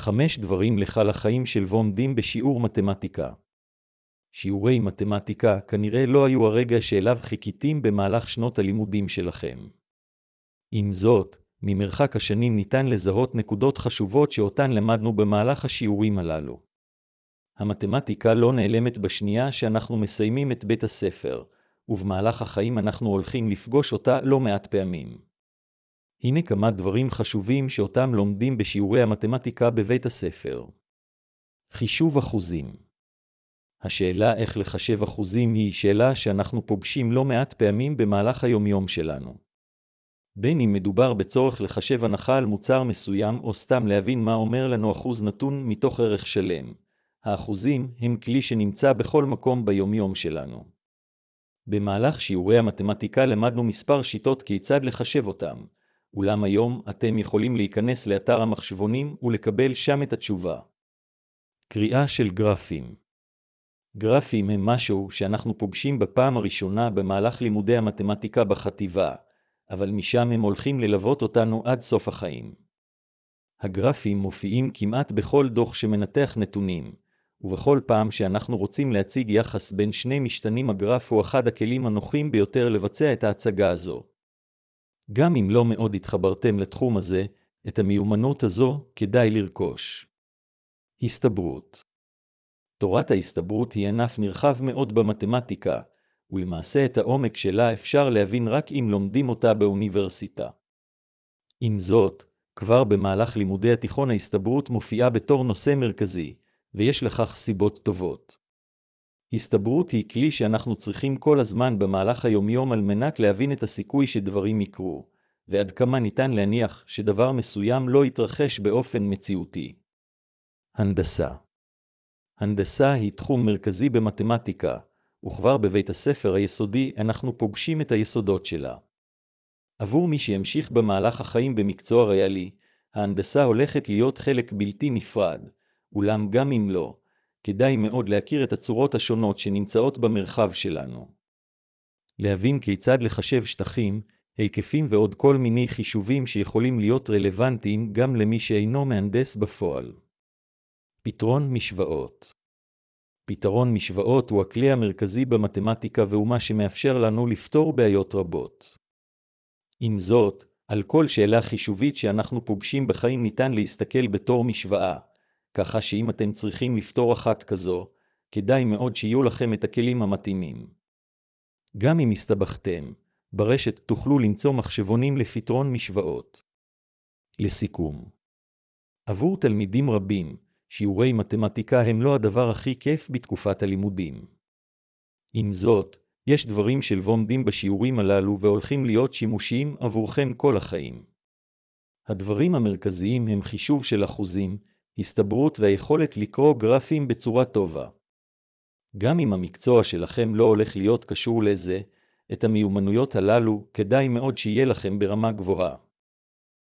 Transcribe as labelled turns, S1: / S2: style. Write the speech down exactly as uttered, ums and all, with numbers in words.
S1: חמש דברים לך לחיים של לומדים בשיעור מתמטיקה. שיעורי מתמטיקה כנראה לא היו הרגע שאליו חיכיתם במהלך שנות הלימודים שלכם. עם זאת, ממרחק השנים ניתן לזהות נקודות חשובות שאותן למדנו במהלך השיעורים הללו. המתמטיקה לא נעלמת בשנייה שאנחנו מסיימים את בית הספר, ובמהלך החיים אנחנו הולכים לפגוש אותה לא מעט פעמים. הנה כמה דברים חשובים שאותם לומדים בשיעורי המתמטיקה בבית הספר. חישוב אחוזים. השאלה איך לחשב אחוזים היא שאלה שאנחנו פוגשים לא מעט פעמים במהלך היומיום שלנו. בין אם מדובר בצורך לחשב הנחה על מוצר מסוים או סתם להבין מה אומר לנו אחוז נתון מתוך ערך שלם. האחוזים הם כלי שנמצא בכל מקום ביומיום שלנו. במהלך שיעורי המתמטיקה למדנו מספר שיטות כיצד לחשב אותם, אולם היום אתם יכולים להיכנס לאתר המחשבונים ולקבל שם את התשובה. קריאה של גרפים. גרפים הם משהו שאנחנו פוגשים בפעם הראשונה במהלך לימודי המתמטיקה בחטיבה, אבל משם הם הולכים ללוות אותנו עד סוף החיים. הגרפים מופיעים כמעט בכל דוח שמנתח נתונים, ובכל פעם שאנחנו רוצים להציג יחס בין שני משתנים הגרף הוא אחד הכלים הנוחים ביותר לבצע את ההצגה הזו. גם אם לא מאוד התחברתם לתחום הזה, את המיומנות הזו כדאי לרכוש. הסתברות. תורת ההסתברות היא ענף נרחב מאוד במתמטיקה, ולמעשה את העומק שלה אפשר להבין רק אם לומדים אותה באוניברסיטה. עם זאת, כבר במהלך לימודי התיכון ההסתברות מופיעה בתור נושא מרכזי, ויש לכך סיבות טובות. הסתברות היא כלי שאנחנו צריכים כל הזמן במהלך היומיום על מנת להבין את הסיכוי שדברים יקרו, ועד כמה ניתן להניח שדבר מסוים לא יתרחש באופן מציאותי. הנדסה. הנדסה היא תחום מרכזי במתמטיקה, וכבר בבית הספר היסודי אנחנו פוגשים את היסודות שלה. עבור מי שימשיך במהלך החיים במקצוע ריאלי, ההנדסה הולכת להיות חלק בלתי נפרד, אולם גם אם לא, כדאי מאוד להכיר את הצורות השונות שנמצאות במרחב שלנו. להבין כיצד לחשב שטחים, היקפים ועוד כל מיני חישובים שיכולים להיות רלוונטיים גם למי שאינו מהנדס בפועל. פתרון משוואות. פתרון משוואות הוא הכלי המרכזי במתמטיקה והוא מה שמאפשר לנו לפתור בעיות רבות. עם זאת, על כל שאלה חישובית שאנחנו פוגשים בחיים ניתן להסתכל בתור משוואה, ככה שאם אתם צריכים לפתור אחת כזו, כדאי מאוד שיהיו לכם את הכלים המתאימים. גם אם הסתבכתם, ברשת תוכלו למצוא מחשבונים לפתרון משוואות. לסיכום. עבור תלמידים רבים, שיעורי מתמטיקה הם לא הדבר הכי כיף בתקופת הלימודים. עם זאת, יש דברים שלומדים בשיעורים הללו והולכים להיות שימושיים עבורכם כל החיים. הדברים המרכזיים הם חישוב של אחוזים, הסתברות והיכולת לקרוא גרפים בצורה טובה. גם אם המקצוע שלכם לא הולך להיות קשור לזה, את המיומנויות הללו כדאי מאוד שיהיה לכם ברמה גבוהה.